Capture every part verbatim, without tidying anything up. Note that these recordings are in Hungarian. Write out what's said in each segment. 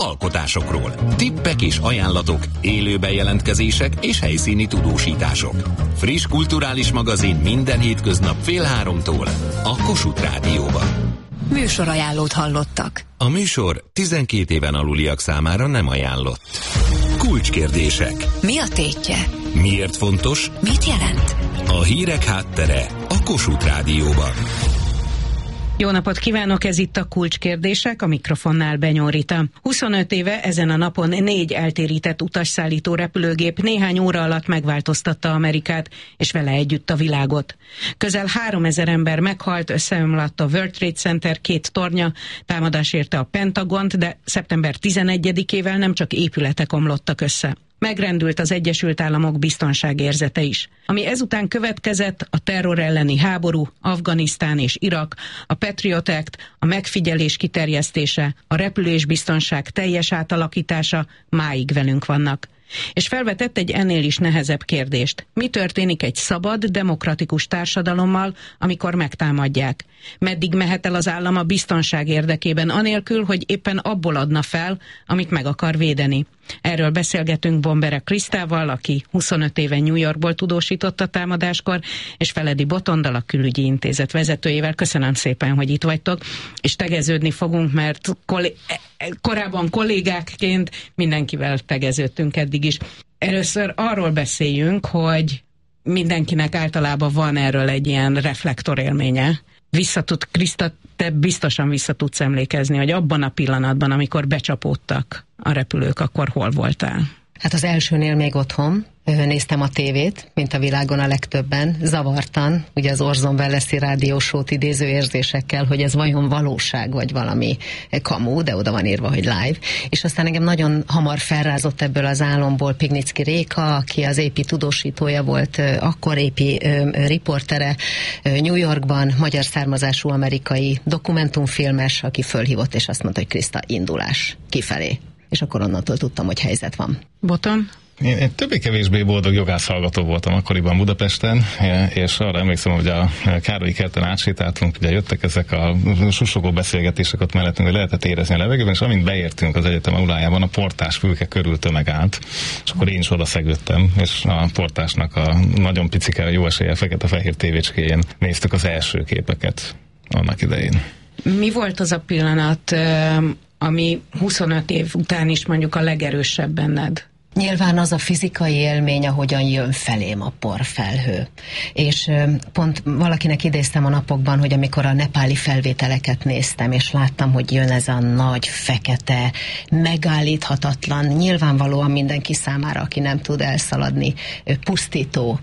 alkotásokról. Tippek és ajánlatok, élő bejelentkezések és helyszíni tudósítások. Friss kulturális magazin minden hétköznap fél háromtól a Kossuth Rádióban. Műsorajánlót hallottak. A műsor tizenkét éven aluliak számára nem ajánlott. Kulcskérdések. Mi a tétje? Miért fontos? Mit jelent? A hírek háttere a Kossuth Rádióban. Jó napot kívánok, ez itt a Kulcskérdések, a mikrofonnál Benyó Rita. huszonöt éve ezen a napon négy eltérített utasszállító repülőgép néhány óra alatt megváltoztatta Amerikát, és vele együtt a világot. Közel háromezer ember meghalt, összeomlott a World Trade Center két tornya, támadás érte a Pentagont, de szeptember tizenegyedikével nem csak épületek omlottak össze. Megrendült az Egyesült Államok biztonságérzete is. Ami ezután következett, a terror elleni háború, Afganisztán és Irak, a Patriot Act, a megfigyelés kiterjesztése, a repülésbiztonság teljes átalakítása máig velünk vannak. És felvetett egy ennél is nehezebb kérdést. Mi történik egy szabad, demokratikus társadalommal, amikor megtámadják? Meddig mehet el az állam a biztonság érdekében, anélkül, hogy éppen abból adna fel, amit meg akar védeni? Erről beszélgetünk Bombere Krisztával, aki huszonöt éve New Yorkból tudósított a támadáskor, és Feledi Botondal, a Külügyi Intézet vezetőjével. Köszönöm szépen, hogy itt vagytok, és tegeződni fogunk, mert kollé- korábban kollégákként mindenkivel tegeződtünk eddig is. Először arról beszéljünk, hogy mindenkinek általában van erről egy ilyen reflektorélménye. Visszatud, Kriszta, te biztosan vissza tudsz emlékezni, hogy abban a pillanatban, amikor becsapódtak a repülők, akkor hol voltál? Hát az elsőnél még otthon néztem a tévét, mint a világon a legtöbben, zavartan, ugye az Orson Welles-i rádiósót idéző érzésekkel, hogy ez vajon valóság, vagy valami kamu, de oda van írva, hogy live. És aztán engem nagyon hamar felrázott ebből az álomból Pignicki Réka, aki az á pé tudósítója volt, akkor á pé riportere New Yorkban, magyar származású amerikai dokumentumfilmes, aki fölhívott, és azt mondta, hogy Kriszta, indulás kifelé. És akkor onnantól tudtam, hogy helyzet van. Boton? Én, én többé-kevésbé boldog jogászhallgató voltam akkoriban Budapesten, és arra emlékszem, hogy a Károlyi kerten átsétáltunk, ugye jöttek ezek a susogó beszélgetések ott mellettünk, hogy lehetett érezni a levegőben, és amint beértünk az egyetem aulájában, a portás fülke körül tömeg állt, és akkor én is oda szegődtem, és a portásnak a nagyon picike, jó eséllyel fekete-fehér tévécskéjén néztük az első képeket annak idején. Mi volt az a pillanat, ami huszonöt év után is mondjuk a legerősebb benned? Nyilván az a fizikai élmény, ahogyan jön felém a porfelhő. És pont valakinek idéztem a napokban, hogy amikor a nepáli felvételeket néztem, és láttam, hogy jön ez a nagy, fekete, megállíthatatlan, nyilvánvalóan mindenki számára, aki nem tud elszaladni, pusztító,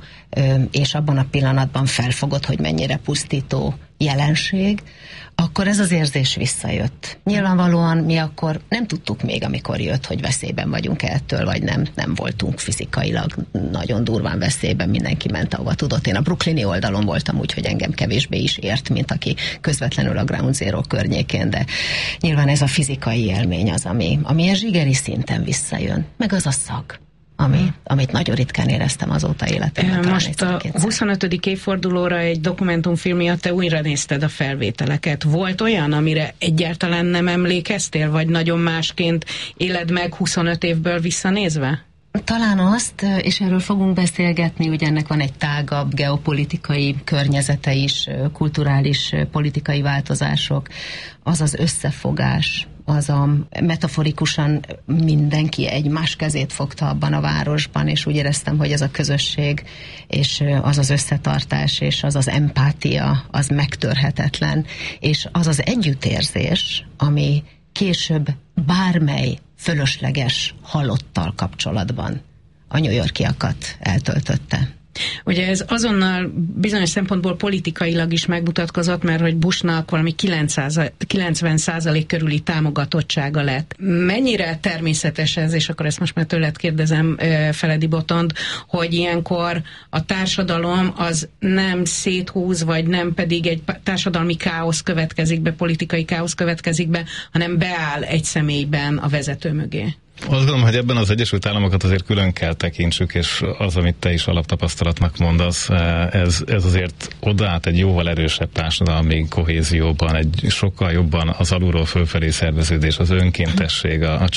és abban a pillanatban felfogott, hogy mennyire pusztító jelenség, akkor ez az érzés visszajött. Nyilvánvalóan mi akkor nem tudtuk még, amikor jött, hogy veszélyben vagyunk ettől, vagy nem, nem voltunk fizikailag nagyon durván veszélyben, mindenki ment, ahova tudott. Én a brooklyni oldalon voltam, úgyhogy engem kevésbé is ért, mint aki közvetlenül a Ground Zero környékén, de nyilván ez a fizikai élmény az, ami, ami a zsigeri szinten visszajön, meg az a szag. Ami, amit nagyon ritkán éreztem azóta életemben. Most a huszonötödik évfordulóra egy dokumentumfilm miatt te újra nézted a felvételeket. Volt olyan, amire egyáltalán nem emlékeztél, vagy nagyon másként éled meg huszonöt évből visszanézve? Talán azt, és erről fogunk beszélgetni, ugye ennek van egy tágabb geopolitikai környezete is, kulturális, politikai változások, az az összefogás, az a metaforikusan mindenki egymás kezét fogta abban a városban, és úgy éreztem, hogy ez a közösség, és az az összetartás, és az az empátia, az megtörhetetlen, és az az együttérzés, ami később bármely fölösleges halottal kapcsolatban a New Yorkiakat eltöltötte. Ugye ez azonnal bizonyos szempontból politikailag is megmutatkozott, mert hogy Bushnak valami kilencven százalék körüli támogatottsága lett. Mennyire természetes ez, és akkor ezt most már tőled kérdezem, Feledi Botond, hogy ilyenkor a társadalom az nem széthúz, vagy nem pedig egy társadalmi káosz következik be, politikai káosz következik be, hanem beáll egy személyben a vezető mögé? Azt gondolom, hogy ebben az Egyesült Államokat azért külön kell tekintsük, és az, amit te is alaptapasztalatnak mondasz, ez, ez azért odaállt egy jóval erősebb társadalmi kohézióban, egy sokkal jobban az alulról fölfelé szerveződés, az önkéntesség, a, a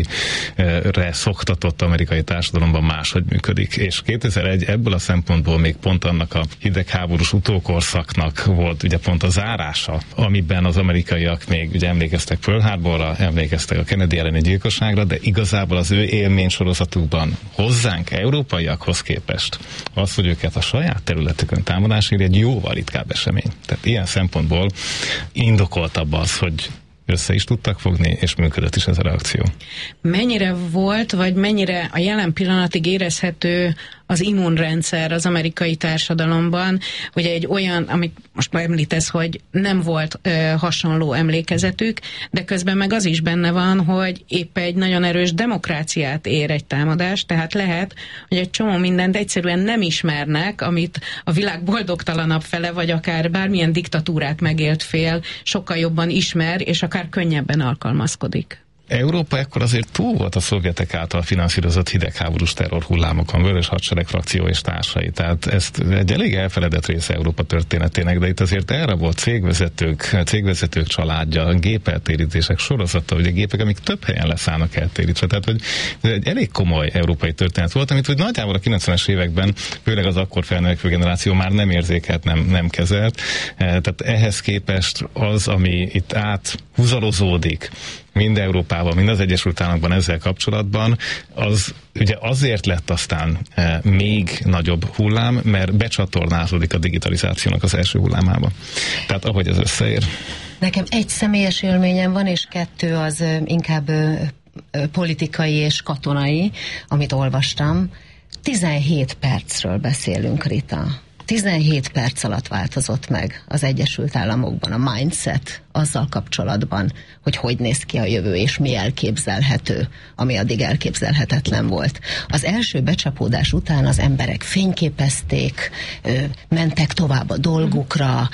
charity-re szoktatott amerikai társadalomban máshogy működik. És kétezer-egy ebből a szempontból még pont annak a hidegháborús utókorszaknak volt ugye pont a zárása, amiben az amerikaiak még ugye emlékeztek Pearl Harborra, emlékeztek a Kennedy elleni gyilkosságra, de igazából az ő élménysorozatukban hozzánk, európaiakhoz képest az, hogy őket a saját területükön támadás éri, egy jóval ritkább esemény. Tehát ilyen szempontból indokoltabb az, hogy össze is tudtak fogni, és működött is ez a reakció. Mennyire volt, vagy mennyire a jelen pillanatig érezhető az immunrendszer az amerikai társadalomban, hogy egy olyan, amit most már említesz, hogy nem volt ö, hasonló emlékezetük, de közben meg az is benne van, hogy épp egy nagyon erős demokráciát ér egy támadás, tehát lehet, hogy egy csomó mindent egyszerűen nem ismernek, amit a világ boldogtalanabb fele, vagy akár bármilyen diktatúrát megélt fél sokkal jobban ismer, és akár könnyebben alkalmazkodik. Európa ekkor azért túl volt a szovjetek által finanszírozott hidegháborús terrorhullámokon, Vörös Hadsereg frakció és társai. Tehát ezt egy elég elfeledett része Európa történetének, de itt azért erre volt cégvezetők, cégvezetők családja, gépeltérítések sorozata, ugye gépek, amik több helyen leszállnak eltérítve. Tehát, hogy ez egy elég komoly európai történet volt, amit hogy nagyjából a kilencvenes években, főleg az akkor felnövekvő generáció már nem érzékelt, nem, nem kezelt. Tehát ehhez képest az, ami itt áthúzalozódik, mind Európában, mind az Egyesült Államokban ezzel kapcsolatban, az ugye azért lett aztán e, még nagyobb hullám, mert becsatornázódik a digitalizációnak az első hullámába. Tehát ahogy ez összeér. Nekem egy személyes élményem van, és kettő az ö, inkább ö, ö, politikai és katonai, amit olvastam. tizenhét percről beszélünk, Rita. tizenhét perc alatt változott meg az Egyesült Államokban a mindset azzal kapcsolatban, hogy hogy néz ki a jövő, és mi elképzelhető, ami addig elképzelhetetlen volt. Az első becsapódás után az emberek fényképezték, mentek tovább a dolgukra.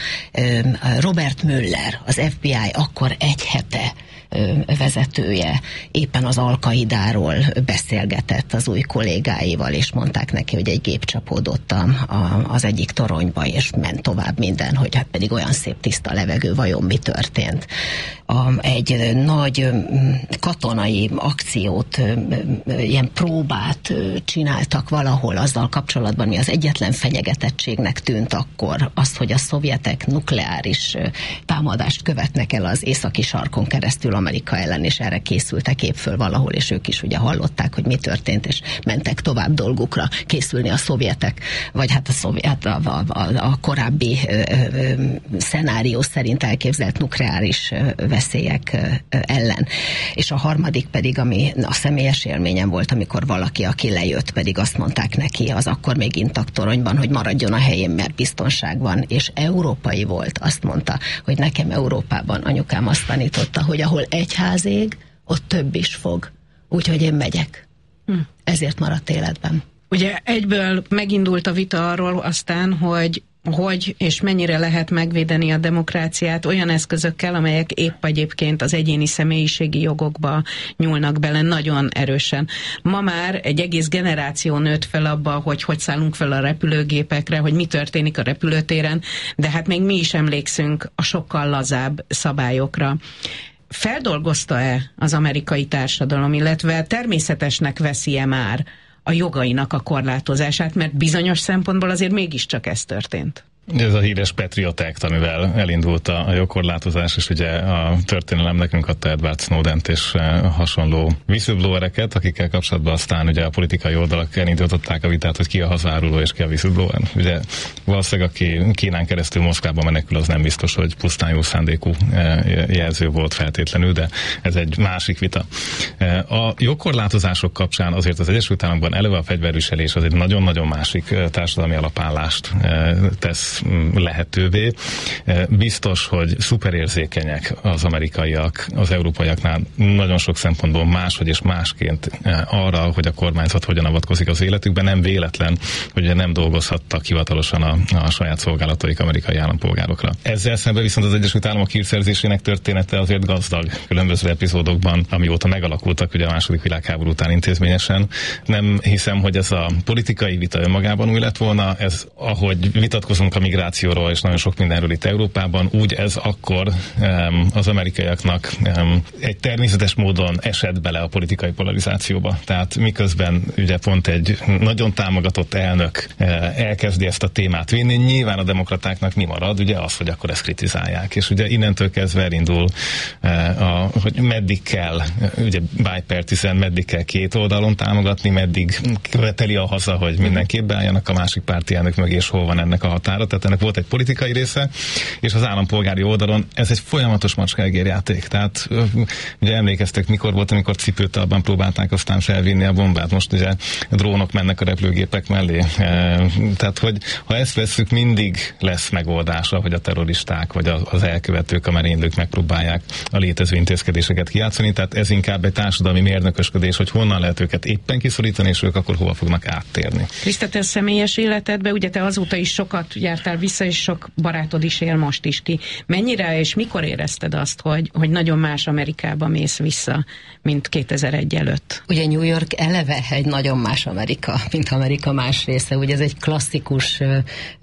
Robert Mueller, az ef bé i akkor egy hete vezetője éppen az Al-Qaidáról beszélgetett az új kollégáival, és mondták neki, hogy egy gép csapódott a, a, az egyik toronyba, és ment tovább minden, hogy hát pedig olyan szép tiszta levegő, vajon mi történt. A, egy nagy katonai akciót, ilyen próbát csináltak valahol azzal kapcsolatban, mi az egyetlen fenyegetettségnek tűnt akkor az, hogy a szovjetek nukleáris támadást követnek el az északi sarkon keresztül Amerika ellen, és erre készültek épp föl valahol, és ők is ugye hallották, hogy mi történt, és mentek tovább dolgukra készülni a szovjetek, vagy hát a, szovjet, a, a, a, a korábbi ö, ö, szenárió szerint elképzelt nukleáris ö, veszélyek ö, ö, ellen. És a harmadik pedig, ami a személyes élményem volt, amikor valaki, aki lejött, pedig azt mondták neki az akkor még intakt toronyban, hogy maradjon a helyén, mert biztonság van, és európai volt, azt mondta, hogy nekem Európában anyukám azt tanította, hogy ahol egy ház ég, ott több is fog. Úgyhogy én megyek. Hm. Ezért maradt életben. Ugye egyből megindult a vita arról aztán, hogy hogy és mennyire lehet megvédeni a demokráciát olyan eszközökkel, amelyek épp egyébként az egyéni személyiségi jogokba nyúlnak bele nagyon erősen. Ma már egy egész generáció nőtt fel abba, hogy hogy szállunk fel a repülőgépekre, hogy mi történik a repülőtéren, de hát még mi is emlékszünk a sokkal lazább szabályokra. Feldolgozta-e az amerikai társadalom, illetve természetesnek veszi-e már a jogainak a korlátozását, mert bizonyos szempontból azért mégiscsak ez történt? Ez a híres Patriot Act, amivel elindult a jogkorlátozás, és ugye a történelem nekünk adta Edward Snowdent és hasonló whistleblowereket, akikkel kapcsolatban aztán ugye a politikai oldalak elindították a vitát, hogy ki a hazáruló és ki a whistleblower. Ugye valószínűleg, aki Kínán keresztül Moszkvába menekül, az nem biztos, hogy pusztán jó szándékú jelző volt feltétlenül, de ez egy másik vita. A jogkorlátozások kapcsán azért az Egyesült Államokban eleve a fegyverviselés az egy nagyon-nagyon másik társadalmi alapállást tesz tesz lehetővé. Biztos, hogy szuperérzékenyek az amerikaiak, az európaiaknál nagyon sok szempontból máshogy és másként arra, hogy a kormányzat hogyan avatkozik az életükben. Nem véletlen, hogy nem dolgozhattak hivatalosan a, a saját szolgálataik amerikai állampolgárokra. Ezzel szemben viszont az Egyesült Államok hírszerzésének története azért gazdag különböző epizódokban, amióta megalakultak ugye a második világháború után intézményesen. Nem hiszem, hogy ez a politikai vita önmagában új lett volna, ez ahogy vitatkozunk a migrációról és nagyon sok mindenről itt Európában, úgy ez akkor um, az amerikaiaknak um, egy természetes módon esett bele a politikai polarizációba. Tehát miközben ugye pont egy nagyon támogatott elnök uh, elkezdi ezt a témát vinni, nyilván a demokratáknak mi marad, ugye az, hogy akkor ezt kritizálják. És ugye innentől kezdve elindul, uh, a, hogy meddig kell, ugye bipartisan, meddig kell két oldalon támogatni, meddig követeli a haza, hogy mindenképp beálljanak a másik párti elnök mögé, és hol van ennek a határa. Tehát ennek volt egy politikai része, és az állampolgári oldalon ez egy folyamatos macskágérjáték. Tehát ugye emlékeztek, mikor volt, amikor cipőtalban próbálták aztán felvinni a bombát. Most ugye drónok mennek a repülőgépek mellé. Tehát, hogy ha ezt vesszük, mindig lesz megoldása, hogy a terroristák vagy az elkövetők, a merénylők megpróbálják a létező intézkedéseket kijátszani. Tehát ez inkább egy társadalmi mérnökösködés, hogy honnan lehet őket éppen kiszorítani, és ők akkor hova fognak áttérni. Kriszta, te személyes életedben, ugye te azóta is sokat jártál vissza, és sok barátod is él most is ki. Mennyire és mikor érezted azt, hogy, hogy nagyon más Amerikába mész vissza, mint kétezer-egy előtt? Ugye New York eleve egy nagyon más Amerika, mint Amerika más része. Ugye ez egy klasszikus ö,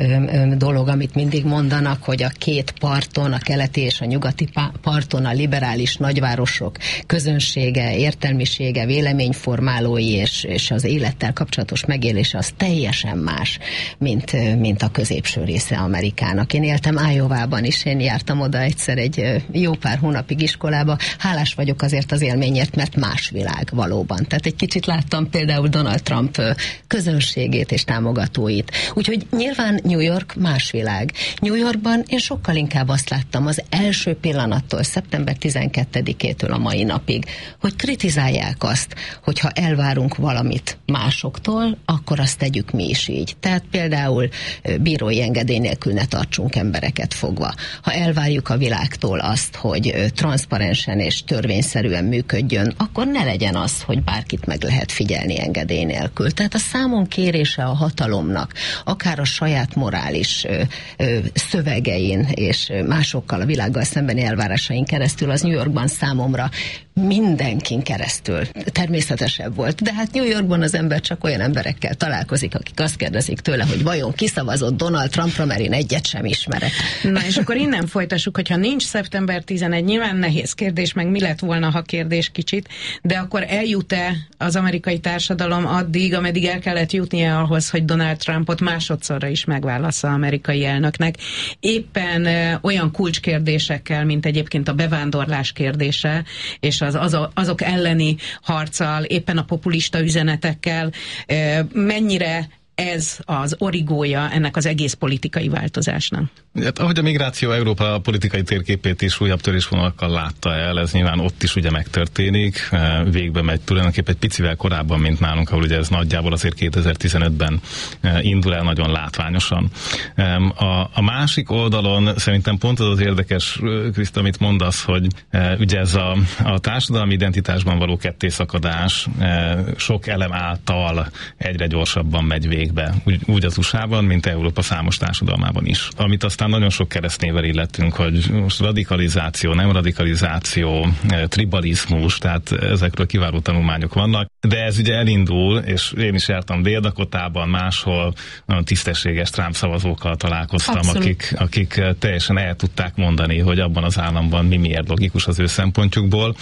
ö, dolog, amit mindig mondanak, hogy a két parton, a keleti és a nyugati parton a liberális nagyvárosok közönsége, értelmisége, véleményformálói és, és az élettel kapcsolatos megélése az teljesen más, mint, mint a középső része Amerikának. Én éltem Iowában is, én jártam oda egyszer egy jó pár hónapig iskolába. Hálás vagyok azért az élményért, mert más világ valóban. Tehát egy kicsit láttam például Donald Trump közönségét és támogatóit. Úgyhogy nyilván New York más világ. New Yorkban én sokkal inkább azt láttam az első pillanattól, szeptember tizenkettedikétől a mai napig, hogy kritizálják azt, hogyha elvárunk valamit másoktól, akkor azt tegyük mi is így. Tehát például bírói engedély nélkül ne tartsunk embereket fogva. Ha elvárjuk a világtól azt, hogy transzparensen és törvényszerűen működjön, akkor ne legyen az, hogy bárkit meg lehet figyelni engedély nélkül. Tehát a számon kérése a hatalomnak, akár a saját morális ö, ö, szövegein és másokkal, a világgal szembeni elvárásain keresztül az New Yorkban számomra mindenkin keresztül természetesebb volt. De hát New Yorkban az ember csak olyan emberekkel találkozik, akik azt kérdezik tőle, hogy vajon kiszavazott Donald Trumpra, mert én egyet sem ismerek. Na és akkor innen folytassuk, hogyha nincs szeptember tizenegy, nyilván nehéz kérdés, meg mi lett volna, ha kérdés kicsit, de akkor eljut-e az amerikai társadalom addig, ameddig el kellett jutnia ahhoz, hogy Donald Trumpot másodszorra is megválassza amerikai elnöknek. Éppen ö, olyan kulcskérdésekkel, mint egyébként a bevándorlás kérdése, és az, az, azok elleni harccal, éppen a populista üzenetekkel, ö, mennyire ez az origója ennek az egész politikai változásnak? Hát, ahogy a migráció Európa politikai térképét is újabb törésvonalakkal látta el, ez nyilván ott is ugye megtörténik, végbe megy tulajdonképpen egy picivel korábban, mint nálunk, ahol ugye ez nagyjából azért kétezer-tizenötben indul el nagyon látványosan. A, a másik oldalon szerintem pont az az érdekes, Kriszta, amit mondasz, hogy ugye ez a, a társadalmi identitásban való kettészakadás sok elem által egyre gyorsabban megy végbe, úgy, úgy az u es á-ban, mint Európa számos társadalmában is. Amit aztán nagyon sok keresztnével illettünk, hogy most radikalizáció, nem radikalizáció, tribalizmus, tehát ezekről kiváló tanulmányok vannak, de ez ugye elindul, és én is jártam Dél-Dakotában, máshol nagyon tisztességes Trump szavazókkal találkoztam, akik, akik teljesen el tudták mondani, hogy abban az államban mi miért logikus az ő szempontjukból,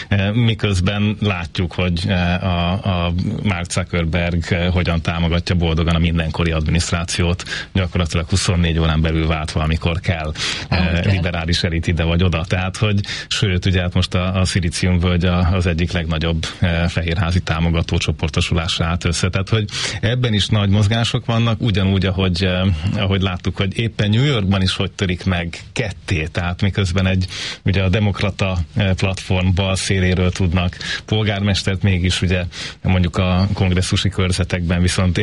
miközben látjuk, hogy a, a Mark Zuckerberg hogyan támogatja boldogan a mindenkori adminisztrációt, gyakorlatilag huszonnégy órán belül vált valamikor kell eh, liberális elit ide vagy oda. Tehát, hogy sőt, ugye hát most a, a Szilíciumvölgy az egyik legnagyobb eh, fehérházi támogató csoportosulásra állt össze. Tehát, hogy ebben is nagy mozgások vannak, ugyanúgy, ahogy, eh, ahogy láttuk, hogy éppen New Yorkban is hogy törik meg ketté. Tehát miközben egy ugye a demokrata eh, platform bal széléről tudnak polgármestert, mégis ugye mondjuk a kongresszusi körzetekben viszont érkeztek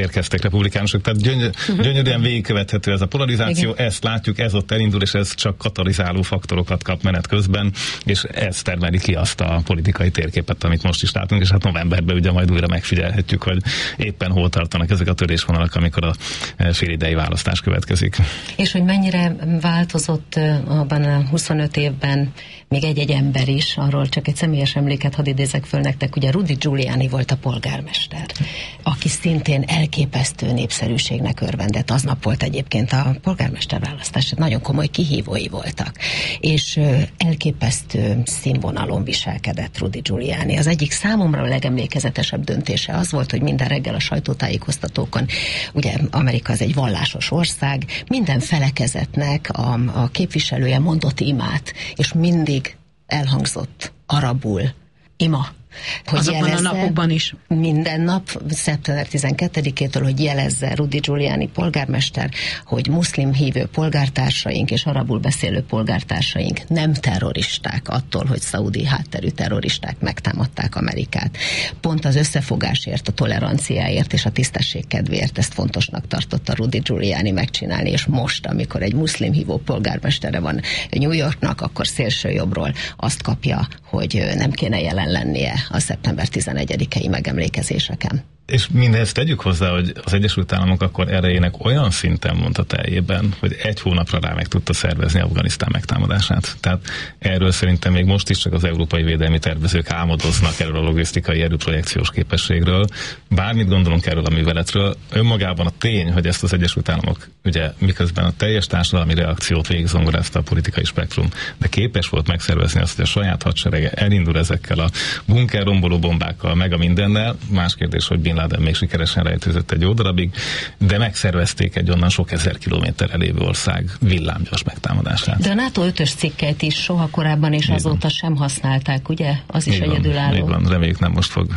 demokraták, republikánusok, tehát gyöny- uh-huh. gyönyörűen végigkövethető ez a polarizáció, igen. Ezt látjuk, ez ott elindul, és ez csak katalizáló faktorokat kap menet közben, és ez termeli ki azt a politikai térképet, amit most is látunk, és hát novemberben ugye majd újra megfigyelhetjük, hogy éppen hol tartanak ezek a törésvonalak, amikor a félidei választás következik. És hogy mennyire változott abban a huszonöt évben még egy-egy ember is, arról csak egy személyes emléket hadd idézek föl nektek, ugye Rudy Giuliani volt a polgármester, aki szintén elképesztő népszerűségnek örvendett. Aznap volt egyébként a polgármester választás, nagyon komoly kihívói voltak, és elképesztő színvonalon viselkedett Rudy Giuliani. Az egyik számomra a legemlékezetesebb döntése az volt, hogy minden reggel a sajtótájékoztatókon, ugye Amerika az egy vallásos ország, minden felekezetnek a, a képviselője mondott imát, és mindig elhangzott arabul ima. Hogy azokban a napokban is. Minden nap, szeptember tizenkettedikétől, hogy jelezze Rudy Giuliani polgármester, hogy muszlim hívő polgártársaink és arabul beszélő polgártársaink nem terroristák attól, hogy szaudi hátterű terroristák megtámadták Amerikát. Pont az összefogásért, a toleranciáért és a tisztesség kedvéért ezt fontosnak tartotta Rudy Giuliani megcsinálni, és most, amikor egy muszlim hívó polgármestere van New Yorknak, akkor szélső jobbról azt kapja, hogy nem kéne jelen lennie a szeptember tizenegyedikei megemlékezéseken. És mindezt tegyük hozzá, hogy az Egyesült Államok akkor erejének olyan szinten mondta teljében, hogy egy hónapra rá meg tudta szervezni Afganisztán megtámadását. Tehát erről szerintem még most is csak az európai védelmi tervezők álmodoznak, erről a logisztikai erőprojekciós képességről. Bármit gondolunk erről a műveletről, önmagában a tény, hogy ezt az Egyesült Államok ugye miközben a teljes társadalmi reakciót végigzongorázta a politikai spektrum, de képes volt megszervezni azt, hogy a saját hadserege elindul ezekkel a bunkerromboló bombákkal, meg a mindennel. Más kérdés, hogy Bin Laden még sikeresen rejtőzött egy jó darabig, de megszervezték egy onnan sok ezer kilométerre lévő ország villámgyors megtámadását. De a NATO ötös cikkeit is soha korábban és azóta sem használták, ugye? Az is egyedülálló. Még van, reméljük nem most fog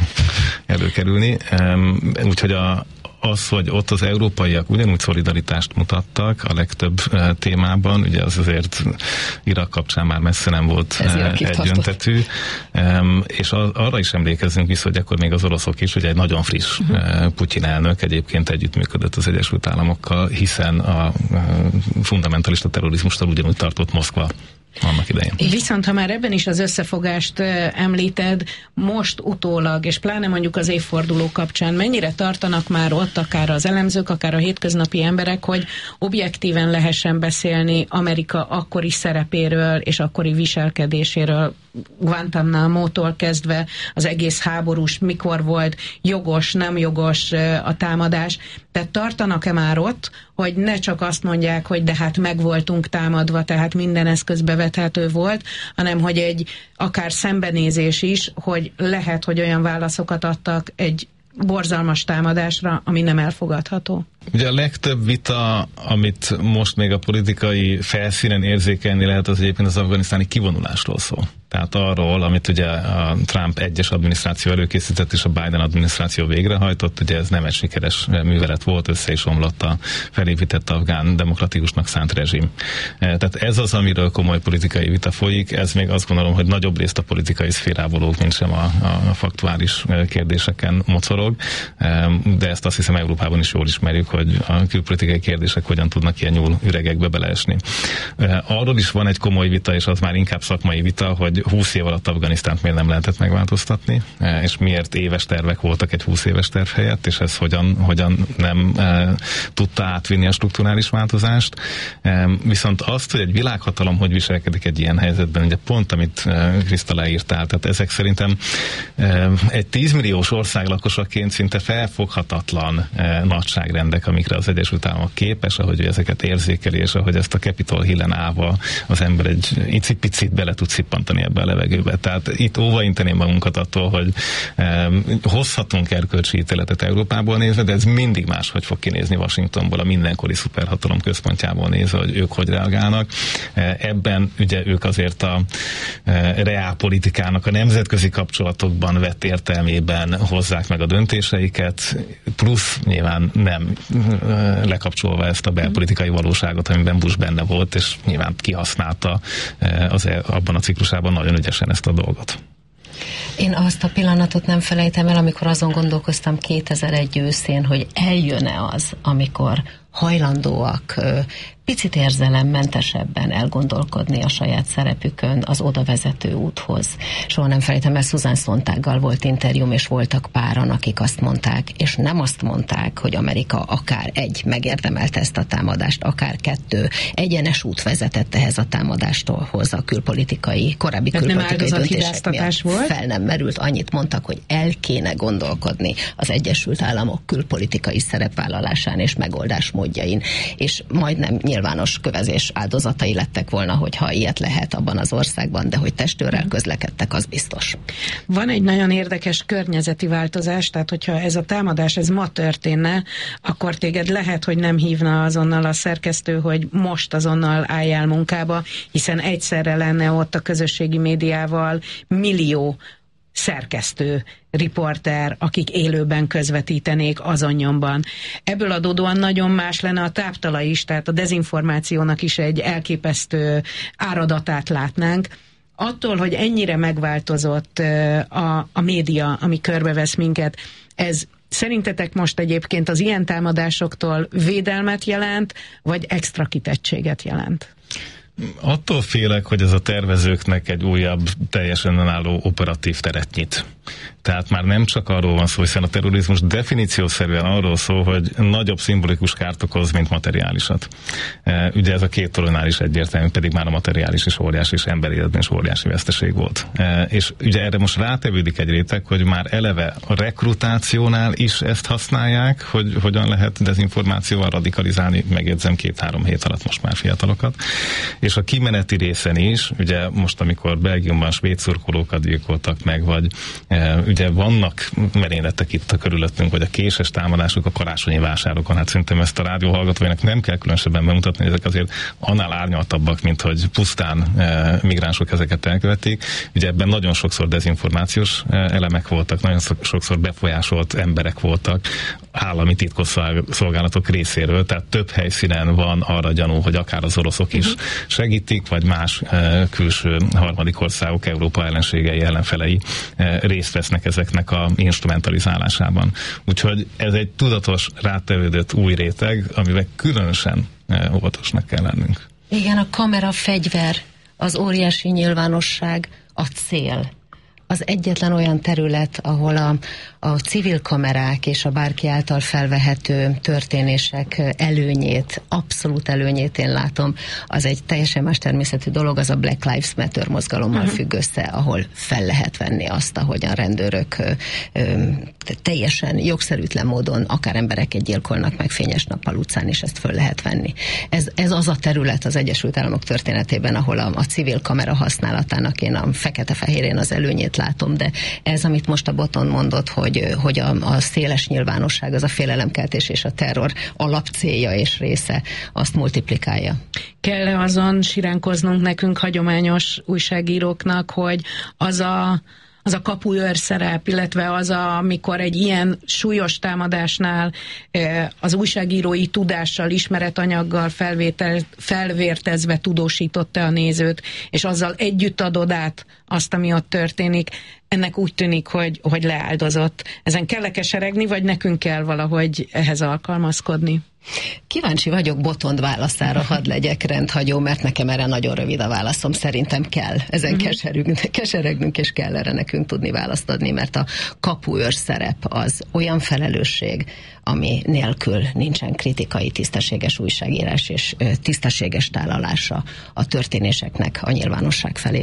előkerülni. Um, úgyhogy a az, hogy ott az európaiak ugyanúgy szolidaritást mutattak a legtöbb uh, témában, ugye az azért Irak kapcsán már messze nem volt uh, egyöntetű, um, és a, arra is emlékezzünk vissza, hogy akkor még az oroszok is, ugye egy nagyon friss uh, Putyin elnök egyébként együttműködött az Egyesült Államokkal, hiszen a uh, fundamentalista terrorizmustól ugyanúgy tartott Moszkva annak idején. Viszont ha már ebben is az összefogást említed, most utólag, és pláne mondjuk az évforduló kapcsán, mennyire tartanak már ott akár az elemzők, akár a hétköznapi emberek, hogy objektíven lehessen beszélni Amerika akkori szerepéről és akkori viselkedéséről, Guantánamo-tól kezdve az egész háborús, mikor volt jogos, nem jogos a támadás. Tehát tartanak-e már ott, hogy ne csak azt mondják, hogy de hát meg voltunk támadva, tehát minden eszköz bevethető volt, hanem hogy egy akár szembenézés is, hogy lehet, hogy olyan válaszokat adtak egy borzalmas támadásra, ami nem elfogadható. Ugye a legtöbb vita, amit most még a politikai felszínen érzékelni lehet, az egyébként az afganisztáni kivonulásról szól. Tehát arról, amit ugye a Trump egyes adminisztráció előkészített, és a Biden adminisztráció végrehajtott, ugye ez nem egy sikeres művelet volt, össze is omlott a felépített afgán demokratikusnak szánt rezsim. Tehát ez az, amiről komoly politikai vita folyik, ez még azt gondolom, hogy nagyobb részt a politikai szférából lóg, mint sem a, a faktuális kérdéseken mocorog, de ezt azt hiszem Európában is jól ismerjük, hogy a külpolitikai kérdések hogyan tudnak ilyen nyúl üregekbe beleesni. Arról is van egy komoly vita, és az már inkább szakmai vita, hogy húsz év alatt Afganisztánt miért nem lehetett megváltoztatni, és miért éves tervek voltak egy húsz éves terv helyett, és ez hogyan, hogyan nem e, tudta átvinni a strukturális változást. E, viszont azt, hogy egy világhatalom hogy viselkedik egy ilyen helyzetben, ugye pont, amit e, Kriszta leírtál, tehát ezek szerintem e, egy tízmilliós ország lakosaként szinte felfoghatatlan e, nagyságrendek, amikre az Egyesült Államok képes, ahogy ezeket érzékeli, és ahogy ezt a Capitol Hillen állva az ember egy icipicit bele tud szippantani ebbe a levegőbe. Tehát itt óvainteném magunkat attól, hogy eh, hozhatunk erkölcsi ítéletet Európából nézve, de ez mindig máshogy fog kinézni Washingtonból, a mindenkori szuperhatalom központjából nézve, hogy ők hogy reagálnak. Eh, ebben ugye ők azért a eh, reálpolitikának a nemzetközi kapcsolatokban vett értelmében hozzák meg a döntéseiket, plusz nyilván nem eh, lekapcsolva ezt a belpolitikai valóságot, amiben Bush benne volt, és nyilván kihasználta eh, az, abban a ciklusában nagyon ügyesen ezt a dolgot. Én azt a pillanatot nem felejtem el, amikor azon gondolkoztam kétezer-egy őszén, hogy eljön-e az, amikor hajlandóak picit érzelemmentesebben elgondolkodni a saját szerepükön az oda vezető úthoz. Soha nem felejtem el, Susan Sontaggal volt interjúm, és voltak páran, akik azt mondták, és nem azt mondták, hogy Amerika akár egy megérdemelte ezt a támadást, akár kettő egyenes út vezetett ehhez a támadástól a külpolitikai, korábbi Tehát külpolitikai döntések miatt volt? Fel nem merült, annyit mondtak, hogy el kéne gondolkodni az Egyesült Államok külpolitikai szerepvállalásán és megoldás módjain, és majdnem nyilvános kövezés áldozatai lettek volna, hogyha ilyet lehet abban az országban, de hogy testőrrel közlekedtek, az biztos. Van egy nagyon érdekes környezeti változás, tehát hogyha ez a támadás, ez ma történne, akkor téged lehet, hogy nem hívna azonnal a szerkesztő, hogy most azonnal álljál munkába, hiszen egyszerre lenne ott a közösségi médiával millió szerkesztő, riporter, akik élőben közvetítenék azon nyomban. Ebből adódóan nagyon más lenne a táptala is, tehát a dezinformációnak is egy elképesztő áradatát látnánk. Attól, hogy ennyire megváltozott a, a média, ami körbevesz minket, ez szerintetek most egyébként az ilyen támadásoktól védelmet jelent, vagy extra kitettséget jelent? Attól félek, hogy ez a tervezőknek egy újabb, teljesen önálló operatív teret nyit. Tehát már nem csak arról van szó, hiszen a terrorizmus definíciószerűen arról szól, hogy nagyobb szimbolikus kárt okoz, mint materiálisat. E, ugye ez a két toronál is egyértelmű, pedig már a materiális is óriási, és emberi életben is óriási veszteség volt. E, és ugye erre most rátevődik egy réteg, hogy már eleve a rekrutációnál is ezt használják, hogy hogyan lehet dezinformációval radikalizálni, megjegyzem, két-három hét alatt most már fiatalokat. És a kimeneti részen is, ugye most, amikor Belgiumban svéd szurkolókat gyilkoltak meg, vagy e, ugye vannak merényletek itt a körülöttünk, vagy a késes támadások a karácsonyi vásárokon, hát szerintem ezt a rádió hallgatóinak nem kell különösebben bemutatni, ezek azért annál árnyaltabbak, mint hogy pusztán e, migránsok ezeket elkövették. Ugye ebben nagyon sokszor dezinformációs e, elemek voltak, nagyon sokszor befolyásolt emberek voltak, állami titkosszolgálatok részéről, tehát több helyszínen van arra gyanú, hogy akár az oroszok is uh-huh. segítik, vagy más e, külső harmadik országok, Európa ellenségei, ellenfelei e, részt vesznek ezeknek a instrumentalizálásában. Úgyhogy ez egy tudatos, rátevődött új réteg, amivel különösen e, óvatosnak kell lennünk. Igen, a kamera, fegyver, az óriási nyilvánosság, a cél. Az egyetlen olyan terület, ahol a, a civil kamerák és a bárki által felvehető történések előnyét, abszolút előnyét én látom, az egy teljesen más természetű dolog, az a Black Lives Matter mozgalommal uh-huh. függ össze, ahol fel lehet venni azt, ahogyan rendőrök ö, ö, teljesen jogszerűtlen módon akár embereket gyilkolnak meg fényes nappal utcán, és ezt föl lehet venni. Ez, ez az a terület az Egyesült Államok történetében, ahol a, a civil kamera használatának én a fekete-fehérén az előnyét látom, de ez, amit most a Boton mondott, hogy, hogy a, a széles nyilvánosság, az a félelemkeltés és a terror alapcélja és része, azt multiplikálja. Kell-e azon siránkoznunk nekünk, hagyományos újságíróknak, hogy az a az a kapuőr szerep, illetve az, a, amikor egy ilyen súlyos támadásnál az újságírói tudással, ismeretanyaggal felvétel, felvértezve tudósította a nézőt, és azzal együtt adod át azt, ami ott történik, ennek úgy tűnik, hogy, hogy leáldozott. Ezen kell-e keseregni, vagy nekünk kell valahogy ehhez alkalmazkodni? Kíváncsi vagyok Botond válaszára, hadd legyek rendhagyó, mert nekem erre nagyon rövid a válaszom, szerintem kell. Ezen uh-huh. keseregnünk, keseregnünk, és kell erre nekünk tudni választ adni, mert a kapuőr szerep az olyan felelősség, ami nélkül nincsen kritikai, tisztességes újságírás és tisztességes tálalása a történéseknek a nyilvánosság felé.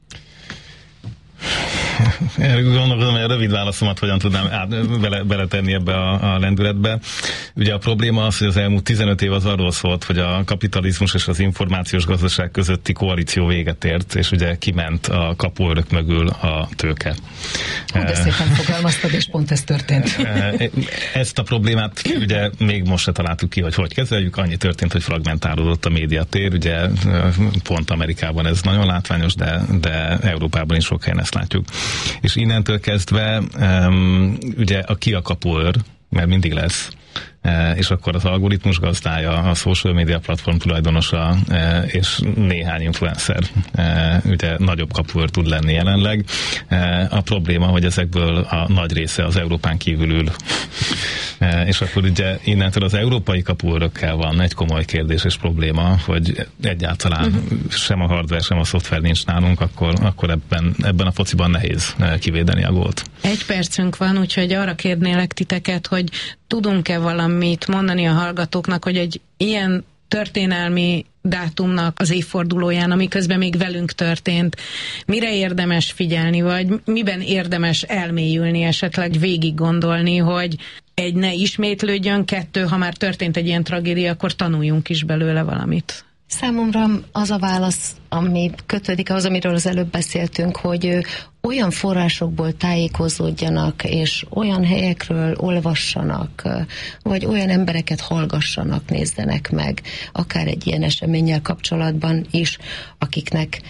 Gondolkodom, hogy a rövid válaszomat hogyan tudnám át, bele, beletenni ebbe a, a lendületbe. Ugye a probléma az, hogy az elmúlt tizenöt év az arról szólt, hogy a kapitalizmus és az információs gazdaság közötti koalíció véget ért, és ugye kiment a kapuőrök mögül a tőke. Hú, de szépen fogalmaztad, és pont ez történt. Ezt a problémát ugye még most se találtuk ki, hogy hogy kezeljük. Annyi történt, hogy fragmentálódott a médiatér. Ugye pont Amerikában ez nagyon látványos, de, de Európában is sok helyen ezt látjuk. És innentől kezdve um, ugye a ki a kapuőr, mert mindig lesz, és akkor az algoritmus gazdája, a social media platform tulajdonosa, és néhány influencer ugye nagyobb kapuőr tud lenni jelenleg. A probléma, hogy ezekből a nagy része az Európán kívül ül. És akkor ugye innentől az európai kapuőrökkel van egy komoly kérdés és probléma, hogy egyáltalán uh-huh. sem a hardware, sem a szoftver nincs nálunk, akkor, akkor ebben, ebben a fociban nehéz kivédeni a gólt. Egy percünk van, úgyhogy arra kérnélek titeket, hogy tudunk-e valamit mondani a hallgatóknak, hogy egy ilyen történelmi dátumnak az évfordulóján, ami közben még velünk történt, mire érdemes figyelni, vagy miben érdemes elmélyülni, esetleg végig gondolni, hogy egy, ne ismétlődjön, kettő, ha már történt egy ilyen tragédia, akkor tanuljunk is belőle valamit. Számomra az a válasz, ami kötődik ahhoz, amiről az előbb beszéltünk, hogy olyan forrásokból tájékozódjanak, és olyan helyekről olvassanak, vagy olyan embereket hallgassanak, nézzenek meg, akár egy ilyen eseménnyel kapcsolatban is, akiknek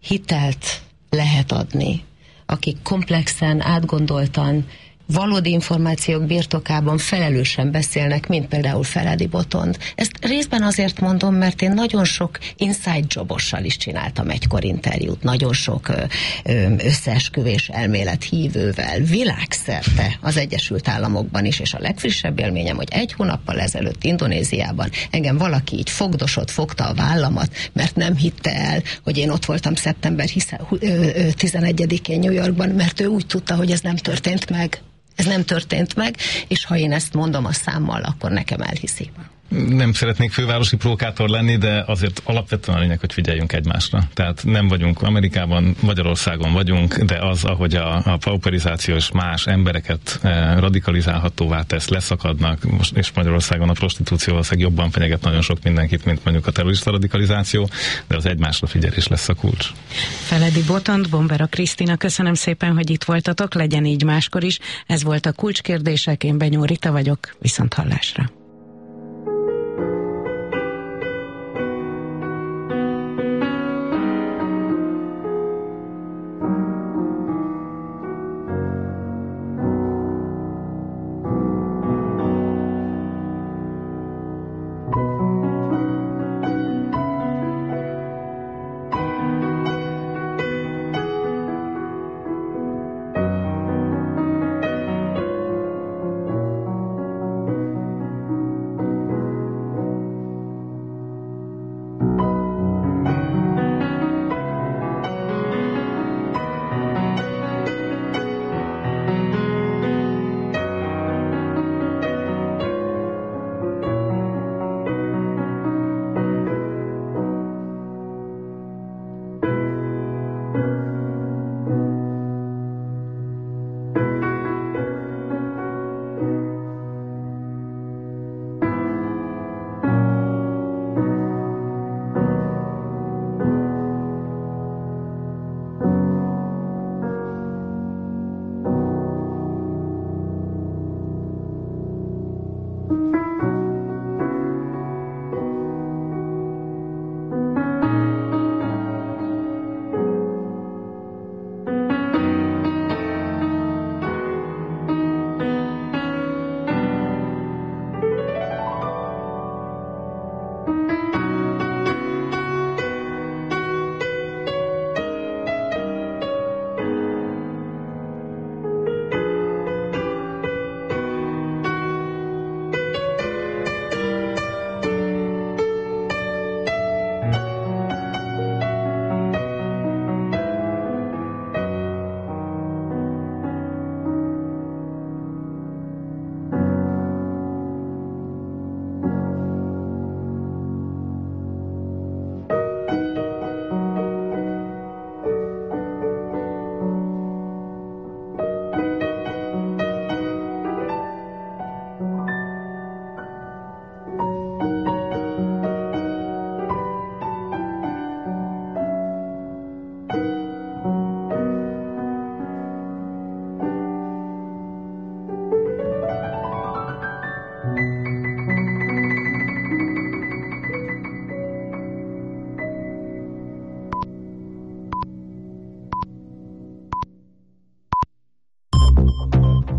hitelt lehet adni, akik komplexen, átgondoltan, valódi információk birtokában felelősen beszélnek, mint például Feledi Botond. Ezt részben azért mondom, mert én nagyon sok inside jobossal is csináltam egykor interjút, nagyon sok ö, ö, összeesküvés elmélet hívővel, világszerte az Egyesült Államokban is, és a legfrissebb élményem, hogy egy hónappal ezelőtt Indonéziában engem valaki így fogdosott, fogta a vállamat, mert nem hitte el, hogy én ott voltam szeptember tizenegyedikén New Yorkban, mert ő úgy tudta, hogy ez nem történt meg. Ez nem történt meg, és ha én ezt mondom a számmal, akkor nekem elhiszi. Nem szeretnék fővárosi provokátor lenni, de azért alapvetően a lényeg, hogy figyeljünk egymásra. Tehát nem vagyunk Amerikában, Magyarországon vagyunk, de az, ahogy a, a pauperizáció és más embereket eh, radikalizálhatóvá tesz, leszakadnak, most és Magyarországon a prostitúció valószínűleg jobban fenyeget nagyon sok mindenkit, mint mondjuk a terrorista radikalizáció, de az egymásra figyelés lesz a kulcs. Feledi Botond, Bombera Krisztina, köszönöm szépen, hogy itt voltatok, legyen így máskor is. Ez volt a Kulcskérdések, én Benyó Rita vagyok, viszont hallásra.